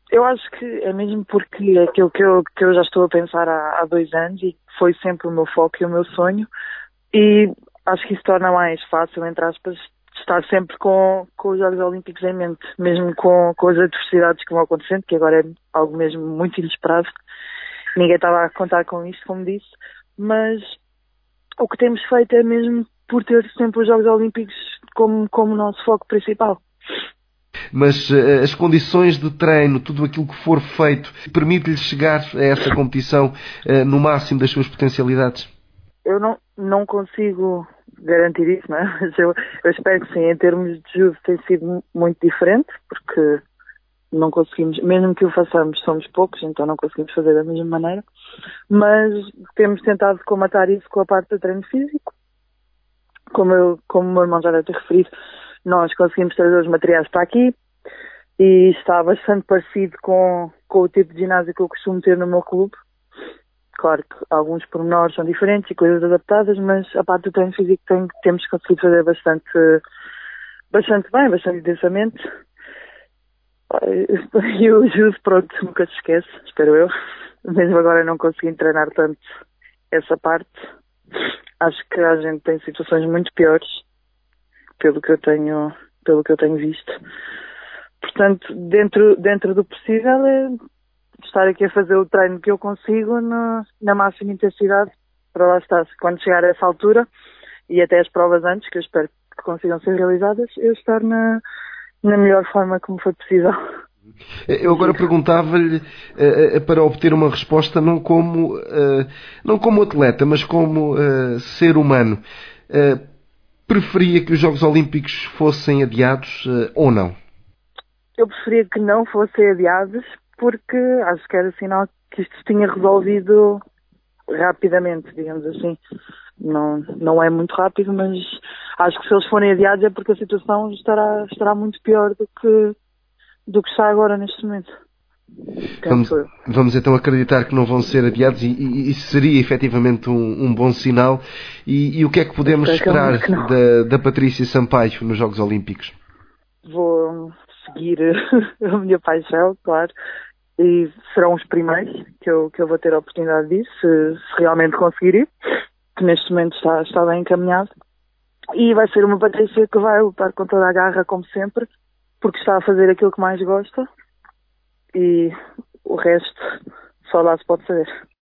Eu acho que é mesmo porque é aquilo que eu já estou a pensar há 2 anos e foi sempre o meu foco e o meu sonho, e acho que isso torna mais fácil, entre aspas, estar sempre com os Jogos Olímpicos em mente, mesmo com as adversidades que vão acontecendo, que agora é algo mesmo muito inesperado. Ninguém estava a contar com isto, como disse, mas o que temos feito é mesmo por ter sempre os Jogos Olímpicos como o nosso foco principal. Mas as condições de treino, tudo aquilo que for feito, permite-lhe chegar a essa competição no máximo das suas potencialidades? Eu não consigo garantir isso, não é? Mas eu espero que sim. Em termos de judo tem sido muito diferente, porque não conseguimos, mesmo que o façamos, somos poucos, então não conseguimos fazer da mesma maneira. Mas temos tentado comatar isso com a parte do treino físico. Como o meu irmão já deve ter referido, nós conseguimos trazer os materiais para aqui e está bastante parecido com o tipo de ginásio que eu costumo ter no meu clube. Claro que alguns pormenores são diferentes e coisas adaptadas, mas a parte do treino físico temos conseguido fazer bastante bem, bastante intensamente. E o judo, pronto, nunca se esquece, espero eu. Mesmo agora não consegui treinar tanto essa parte. Acho que a gente tem situações muito piores, pelo que eu tenho visto. Portanto, dentro do possível é estar aqui a fazer o treino que eu consigo na máxima intensidade para lá estar. Quando chegar a essa altura e até as provas antes, que eu espero que consigam ser realizadas, eu estar na melhor forma como foi possível. Eu agora perguntava-lhe para obter uma resposta não como atleta, mas como ser humano. Preferia que os Jogos Olímpicos fossem adiados ou não? Eu preferia que não fossem adiados, porque acho que era sinal que isto se tinha resolvido rapidamente, digamos assim. Não é muito rápido, mas acho que se eles forem adiados é porque a situação estará muito pior do que está agora neste momento. Vamos então acreditar que não vão ser adiados e isso seria efetivamente um bom sinal. E o que é que podemos esperar da Patrícia Sampaio nos Jogos Olímpicos? Vou seguir a minha paixão, claro, e serão os primeiros que eu vou ter a oportunidade disso, se realmente conseguir ir, que neste momento está bem encaminhado. E vai ser uma Patrícia que vai lutar com toda a garra, como sempre, porque está a fazer aquilo que mais gosta, e o resto só lá se pode saber.